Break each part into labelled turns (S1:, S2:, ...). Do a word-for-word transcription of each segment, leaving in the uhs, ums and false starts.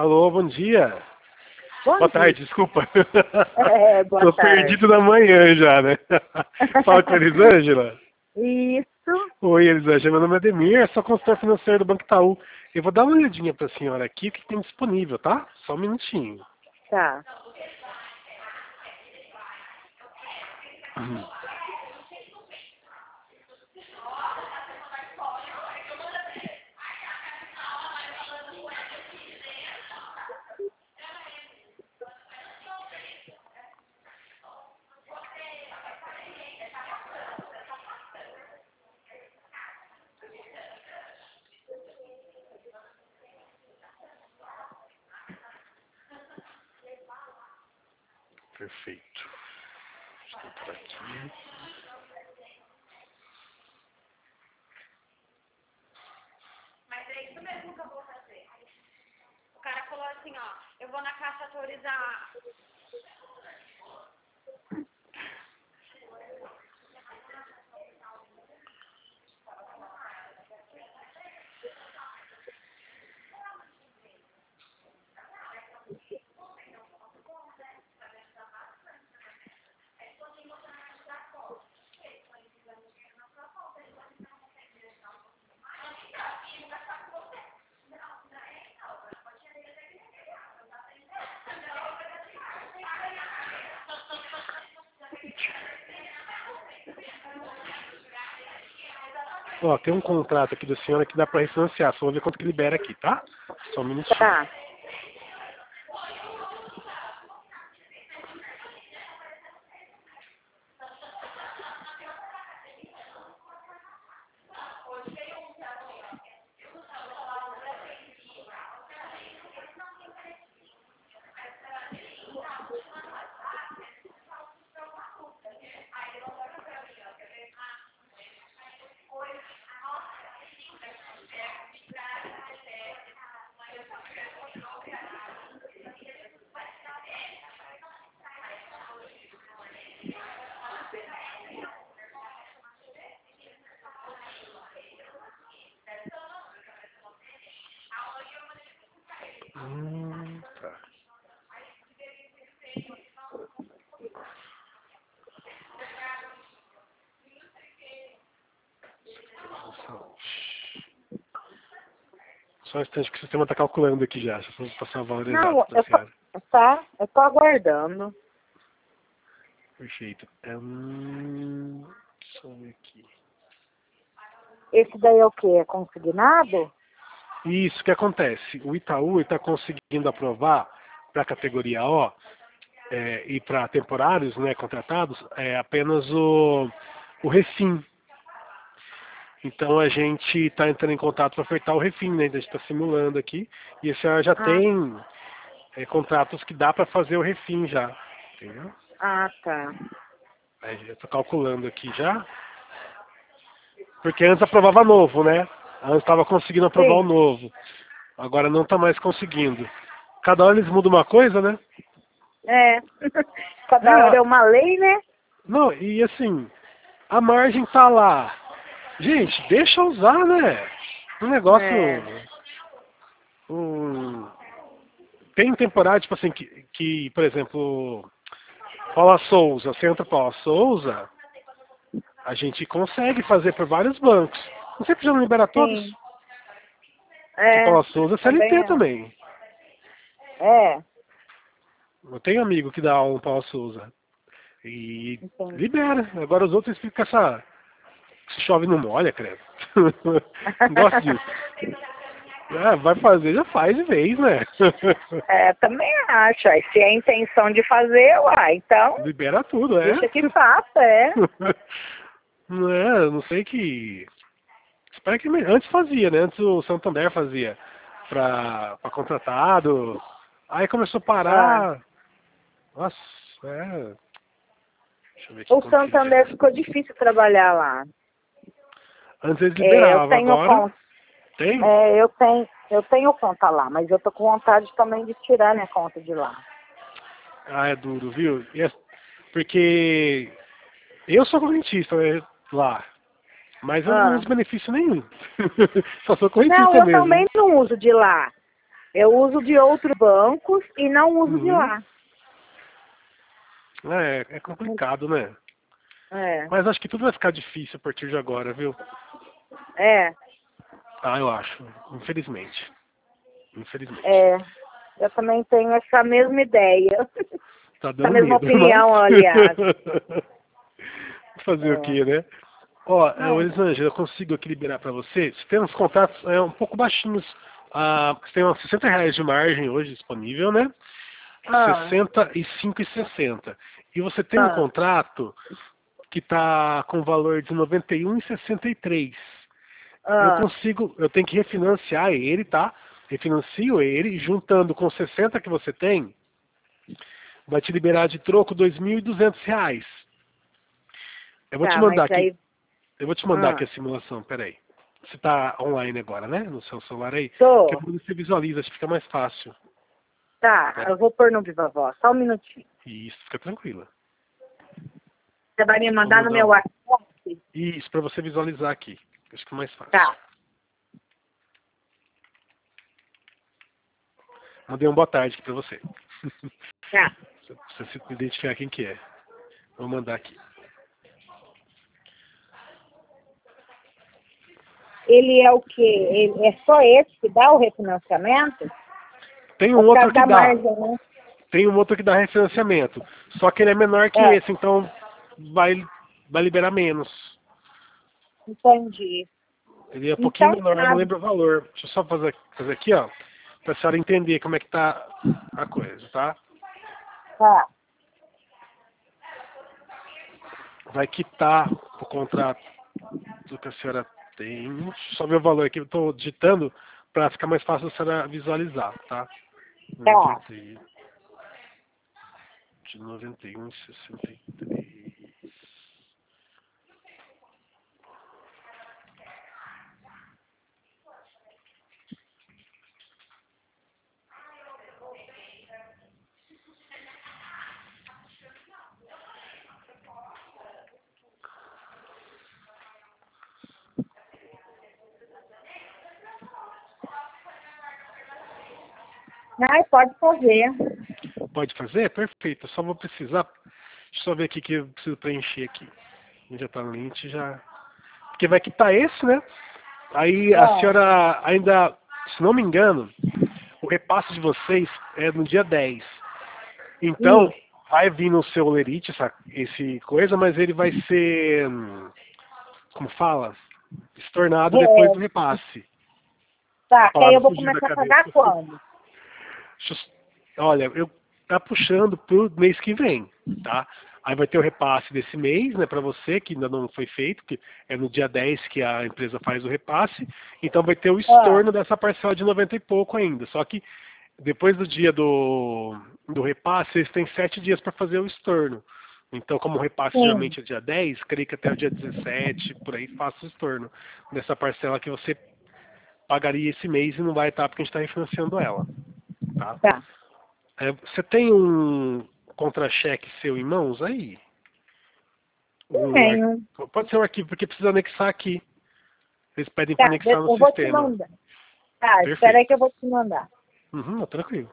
S1: Alô, bom dia.
S2: Bom
S1: Boa
S2: dia.
S1: tarde, desculpa.
S2: É, boa
S1: Tô
S2: tarde.
S1: perdido na manhã já, né? Fala com a Elisângela.
S2: Isso.
S1: Oi, Elisângela, meu nome é Ademir, sou consultor financeiro do Banco Itaú. Eu vou dar uma olhadinha pra senhora aqui, o que tem disponível, tá? Só um minutinho.
S2: Tá.
S1: Uhum. Perfeito. Estou por aqui.
S3: Mas é isso mesmo que eu vou fazer. O cara falou assim, ó, eu vou na caixa autorizar.
S1: Ó, tem um contrato aqui da senhora que dá pra refinanciar. Só vou ver quanto que libera aqui, tá? Só um minutinho.
S2: Tá.
S1: Hum, tá. Só um instante que o sistema está calculando aqui já. Deixa eu passar o valor
S2: Não,
S1: exato para
S2: eu
S1: a senhora.
S2: tô, tá, eu tô aguardando.
S1: Perfeito. Hum, deixa eu ver aqui.
S2: Esse daí é o quê? É consignado?
S1: Isso, o que acontece? O Itaú está conseguindo aprovar para a categoria O é, e para temporários, né, contratados, é, apenas o, o refim. Então a gente está entrando em contato para ofertar o refim, né? A gente está simulando aqui. E a senhora já
S2: Ah,
S1: tem é, contratos que dá para fazer o refim já. Entendeu?
S2: ah, tá.
S1: Aí eu estou calculando aqui já. Porque antes aprovava novo, né? Antes estava conseguindo aprovar o
S2: Sim.
S1: novo. Agora não está mais conseguindo. Cada hora eles mudam uma coisa, né?
S2: É. Cada hora
S1: É,
S2: é uma lei, né?
S1: não, e assim, a margem tá lá. Gente, deixa usar, né? Um negócio.
S2: É.
S1: Um, tem temporada, tipo assim, que, que, por exemplo, Paula Souza, Centro Paula Souza, a gente consegue fazer por vários bancos. Não sei porque já não libera todos.
S2: Sim.
S1: Que
S2: É.
S1: Paula Souza é
S2: Também
S1: C L T
S2: é.
S1: também.
S2: É.
S1: Eu tenho amigo que dá aula no Paula Souza. E
S2: Entendi.
S1: libera. Agora os outros ficam com essa. Se chove não molha, credo. Não gosto disso. Ah, vai fazer, já faz de vez, né?
S2: É, também acho. Aí, se é a intenção de fazer, uai, então,
S1: Libera tudo, é.
S2: deixa que faça, é.
S1: Não é, eu não sei que. Espero que antes fazia, né? Antes o Santander fazia pra, pra contratado. Aí começou a
S2: Ah.
S1: parar. Nossa, é. Deixa eu ver aqui
S2: O
S1: quanto que
S2: Santander
S1: libera.
S2: ficou difícil trabalhar lá.
S1: Antes eles
S2: É, eu
S1: liberavam,
S2: tenho
S1: agora
S2: conta,
S1: tem?
S2: é, eu tenho, eu tenho conta lá, mas eu tô com vontade também de tirar minha conta de lá.
S1: Ah, é duro, viu? E é- porque eu sou correntista, né, lá. Mas eu não
S2: Ah.
S1: uso benefício nenhum. Só sou correntista
S2: Não, eu
S1: mesmo.
S2: também não uso de lá. Eu uso de outros bancos e não uso de
S1: Uhum.
S2: lá.
S1: É, é complicado, né?
S2: É,
S1: Mas acho que tudo vai ficar difícil a partir de agora, viu?
S2: é,
S1: Ah, eu acho. Infelizmente. Infelizmente.
S2: é. Eu também tenho essa mesma ideia.
S1: Tá
S2: Essa
S1: dando
S2: mesma
S1: medo, mas...
S2: opinião, aliás.
S1: Fazer o
S2: É.
S1: quê, né? Ó, é,
S2: É.
S1: Elisângela, eu consigo aqui liberar para você. Você tem uns contratos é, um pouco baixinhos. Ah, você tem uns sessenta reais de margem hoje disponível, né?
S2: Ah,
S1: sessenta e cinco e sessenta. E você tem um
S2: ah,
S1: contrato que está com valor de noventa e um e sessenta e três. Eu
S2: ah,
S1: consigo, eu tenho que refinanciar ele, tá? Refinancio ele, juntando com sessenta que você tem, vai te liberar de troco dois mil e duzentos reais. Eu vou te
S2: tá,
S1: mandar
S2: mas
S1: aqui,
S2: aí.
S1: eu vou te mandar aqui
S2: Ah,
S1: a simulação, peraí. Você está online agora, né? No seu celular aí? Que é
S2: tô.
S1: quando você visualiza, acho que fica mais fácil.
S2: Tá,
S1: Pera-
S2: eu vou pôr no Viva Voz. Só um minutinho.
S1: Isso, fica tranquila.
S2: Você vai me
S1: Vou
S2: mandar no
S1: mandar
S2: meu
S1: um.
S2: WhatsApp?
S1: Isso, para você visualizar aqui. Acho que é mais fácil.
S2: Tá,
S1: Mandei um boa tarde aqui para você.
S2: tá.
S1: Pra você se identificar quem que é. Vou mandar aqui.
S2: Ele é o quê? Ele, é só esse que dá o refinanciamento?
S1: Tem
S2: É
S1: um
S2: por causa
S1: outro que
S2: da
S1: dá.
S2: margem, né?
S1: Tem um outro que dá refinanciamento. Só que ele é menor que
S2: É,
S1: esse, então vai, vai liberar menos.
S2: entendi.
S1: Ele é um pouquinho
S2: Então,
S1: menor, eu não
S2: tá,
S1: lembro o valor. Deixa eu só fazer, fazer aqui, ó. Pra senhora entender como é que tá a coisa, tá?
S2: tá.
S1: Vai quitar o contrato do que a senhora tem. Deixa eu só ver o valor aqui, eu tô digitando pra ficar mais fácil a senhora visualizar, tá?
S2: Tá.
S1: noventa e- de noventa e um e sessenta e três.
S2: Ai, pode fazer.
S1: Pode fazer? Perfeito. Eu só vou precisar. Deixa eu só ver aqui que eu preciso preencher aqui. Já tá no link, já. Porque vai quitar esse, né? Aí a
S2: Ah,
S1: senhora ainda, se não me engano, o repasse de vocês é no dia dez. Então,
S2: isso.
S1: vai vir no seu lerite essa, esse coisa, mas ele vai ser, hum, como fala? Estornado depois do
S2: É,
S1: repasse. A
S2: tá, que aí
S1: palavra
S2: eu vou
S1: fugiu da
S2: começar a
S1: cabeça.
S2: pagar quando?
S1: Deixa eu- Olha, eu tá puxando pro mês que vem, tá? Aí vai ter o repasse desse mês, né, para você, que ainda não foi feito, que é no dia dez que a empresa faz o repasse. Então vai ter o
S2: Ah,
S1: estorno dessa parcela de noventa e pouco ainda. Só que depois do dia do, do repasse, eles têm sete dias para fazer o estorno. Então, como o repasse
S2: sim.
S1: geralmente é dia dez, creio que até o dia dezessete, por aí, faça o estorno dessa parcela que você pagaria esse mês e não vai estar porque a gente está refinanciando ela, tá?
S2: Tá.
S1: É, você tem um contra-cheque seu em mãos aí? Um ar-
S2: Tenho.
S1: Pode ser um arquivo, porque precisa anexar aqui. Eles pedem para
S2: Tá,
S1: anexar no
S2: eu vou te
S1: sistema.
S2: mandar. Tá, espera aí
S1: Perfeito.
S2: que eu vou te mandar.
S1: Uhum, tranquilo.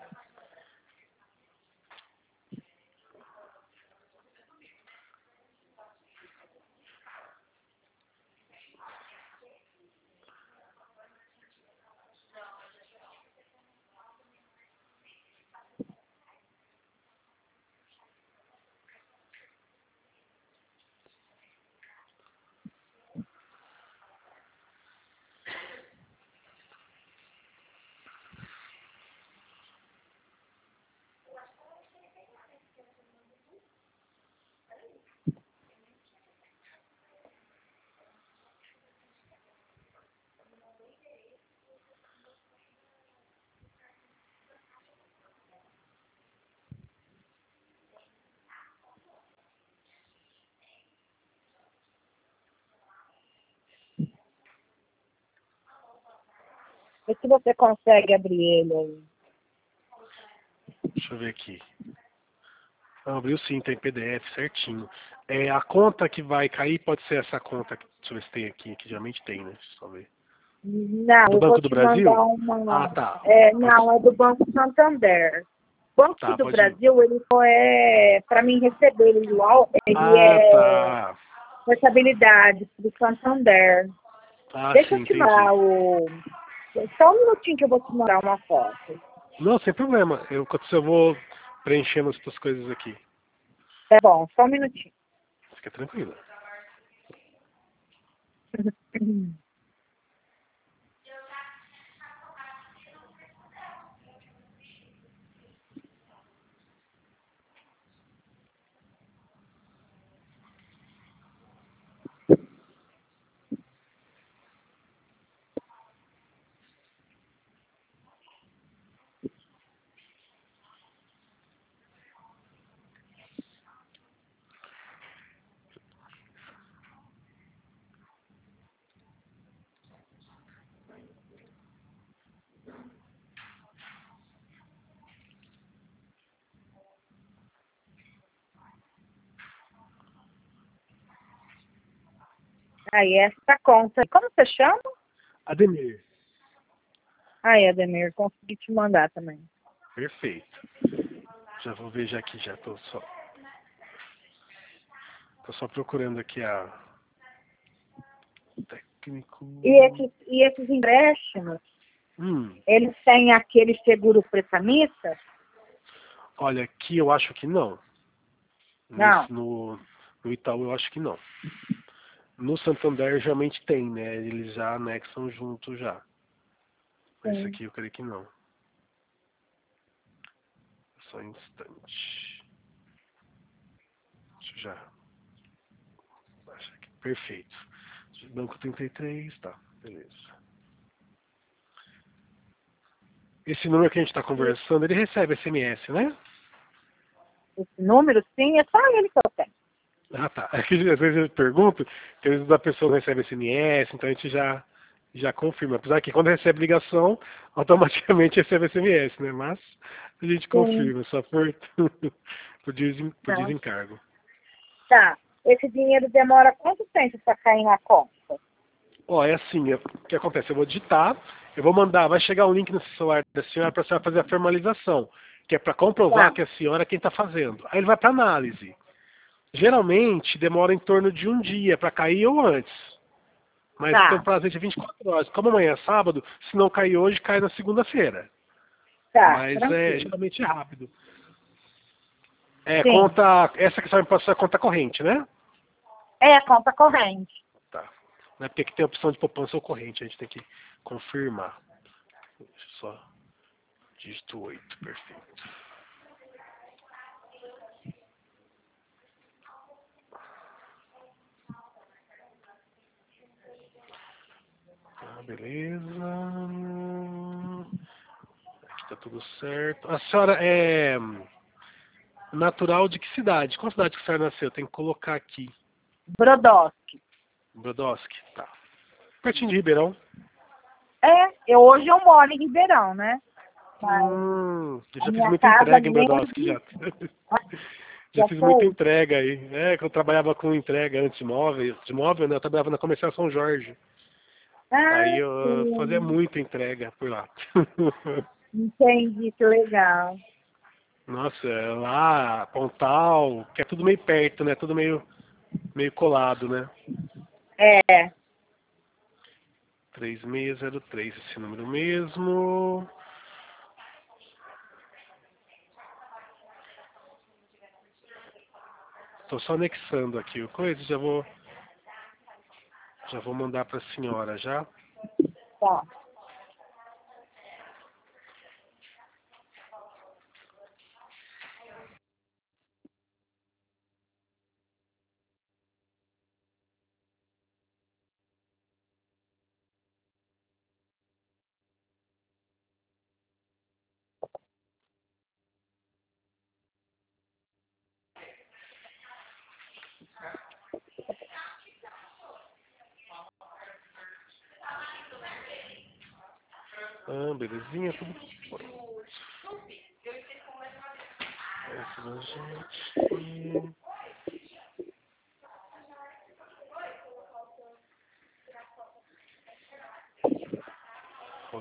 S2: Vê se você consegue abrir ele aí.
S1: Deixa eu ver aqui. Ah, abriu sim, tem P D F certinho. É, a conta que vai cair pode ser essa conta. Deixa eu ver se tem aqui, que geralmente tem, né? Deixa eu só ver.
S2: Não,
S1: Do
S2: eu vou
S1: Banco do
S2: te
S1: Brasil?
S2: mandar uma.
S1: Ah, tá.
S2: É,
S1: Pode,
S2: não, é do Banco Santander. Banco
S1: tá,
S2: do
S1: pode.
S2: Brasil, ele só é para mim receber, ele, ele
S1: Ah,
S2: é
S1: tá.
S2: responsabilidade do Santander.
S1: Ah,
S2: Deixa
S1: sim,
S2: eu te
S1: entendi.
S2: mandar o. Só um minutinho que eu vou te mandar uma foto.
S1: Não, sem problema. Eu, enquanto isso eu vou preenchendo as tuas coisas aqui.
S2: Tá bom, só um minutinho.
S1: Fica tranquila.
S2: Aí, essa conta. Como você chama?
S1: Ademir.
S2: Aí, Ademir, consegui te mandar também.
S1: Perfeito. Já vou ver já aqui, já tô só. Tô só procurando aqui a técnico.
S2: E esses, e esses empréstimos,
S1: Hum,
S2: eles têm aquele seguro prestamista?
S1: olha, aqui eu acho que não.
S2: Não.
S1: Nesse, no, no Itaú eu acho que não. No Santander geralmente tem, né? Eles já anexam junto já. Mas esse
S2: Sim.
S1: aqui eu creio que não. Só um instante. Deixa eu já. Acho que perfeito. Banco trinta e três, tá, beleza. Esse número que a gente está conversando, ele recebe S M S, né?
S2: Esse número, sim, é só ele que eu tenho.
S1: Ah, tá. É que às vezes eu pergunto, que às vezes a pessoa não recebe S M S, então a gente já, já confirma. Apesar que quando recebe ligação, automaticamente recebe S M S, né? Mas a gente
S2: Sim.
S1: confirma, só por, por, desen, por
S2: Tá.
S1: desencargo.
S2: Tá. Esse dinheiro demora quanto tempo para cair na conta?
S1: Ó, é assim, é- o que acontece? Eu vou digitar, eu vou mandar, vai chegar um link no celular da senhora para a senhora fazer a formalização, que é para comprovar
S2: Tá.
S1: que a senhora é quem está fazendo. Aí ele vai para análise. Geralmente demora em torno de um dia para cair ou antes. Mas tem um
S2: Tá.
S1: prazo de vinte e quatro horas. Como amanhã é sábado, se não cair hoje, cai na segunda-feira.
S2: Tá.
S1: Mas é
S2: Tranquilo.
S1: geralmente é rápido. É,
S2: Sim.
S1: conta. Essa que a senhora me passou é conta corrente, né?
S2: É a conta corrente.
S1: Tá. Não é porque aqui tem a opção de poupança ou corrente, a gente tem que confirmar. Deixa eu só. Dígito oito, perfeito. Tá, beleza. Aqui tá tudo certo. A senhora é natural de que cidade? Qual cidade que a senhora nasceu? Tem que colocar aqui.
S2: Brodowski.
S1: Brodowski, tá. Pertinho de Ribeirão.
S2: É, eu, hoje eu moro em Ribeirão, né? Mas
S1: Hum, eu
S2: a
S1: já fiz
S2: minha
S1: muita
S2: casa
S1: entrega em Brodowski
S2: mesmo
S1: já. Já
S2: já
S1: fiz muita
S2: foi.
S1: entrega aí. É, que eu trabalhava com entrega antes de móvel. De móvel, né? Eu trabalhava na Comercial São Jorge. Aí
S2: Ah,
S1: eu uh, fazia
S2: sim.
S1: muita entrega por lá.
S2: Entendi, que legal.
S1: Nossa, lá, Pontal, que é tudo meio perto, né? Tudo meio, meio colado, né?
S2: É,
S1: três seis zero três, esse número mesmo. Tô só anexando aqui o coisa, já vou, já vou mandar para a senhora já.
S2: tá.
S1: Ah, belezinha, tudo pronto. Essa da gente.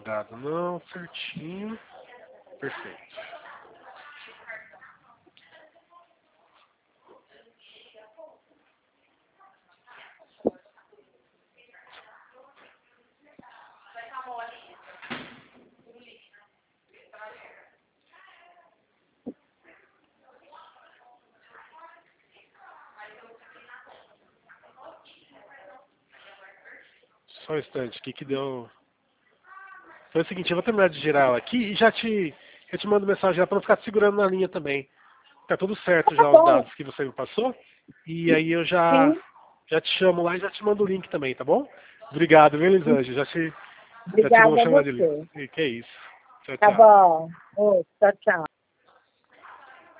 S1: logado não, certinho. Perfeito. Só um instante, o que que deu... Foi o seguinte, eu vou terminar de girar ela aqui e já te, eu te mando mensagem lá para não ficar te segurando na linha também. Tá tudo certo já
S2: Tá
S1: os
S2: bom.
S1: dados que você me passou. E aí eu já,
S2: Sim.
S1: já te chamo lá e já te mando o link também, tá bom? Obrigado, viu, Elisângela? Já te, já te dou um
S2: Obrigada a
S1: chamado de
S2: você.
S1: link. Que é isso. Tchau,
S2: Tá
S1: tchau.
S2: bom. Ô, tchau, tchau.